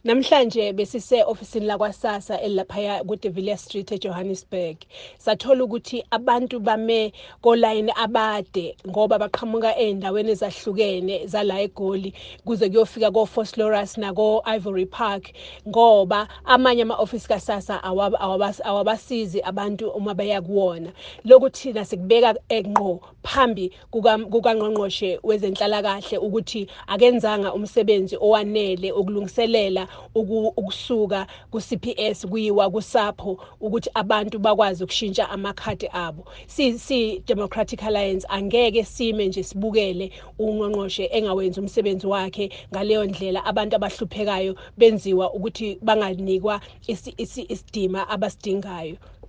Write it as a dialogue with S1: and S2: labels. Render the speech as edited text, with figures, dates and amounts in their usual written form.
S1: Namhlanje besise ofisini lakwaSASSA elaphaya ku De Villiers Street eJohannesburg. Sathola ukuthi abantu bame kolayini abade ngoba baqhamuka endaweni ezahlukene zala eGoli kuze kuyofika ko Vosloorus nako Ivory Park ngoba amanye ama-office kaSASSA awabasizi abantu uma baya kuwona. Lokhu thina sikubeka enqo phambi kukaNgqongqoshe wezenhlalakahle ukuthi akenzanga umsebenzi owanele ukulungiselela ukusuka ku-CPS kuyiwa kuSAPHO ukuthi abantu bakwazi ukushintsha amakhadi abo. Si-Democratic Alliance angeke sime nje sibukele uNgqongqoshe engawenzi umsebenzi wakhe ngaleyo ndlela abantu abahluphekayo benziwa ukuthi banganikwa isidima abasidingayo.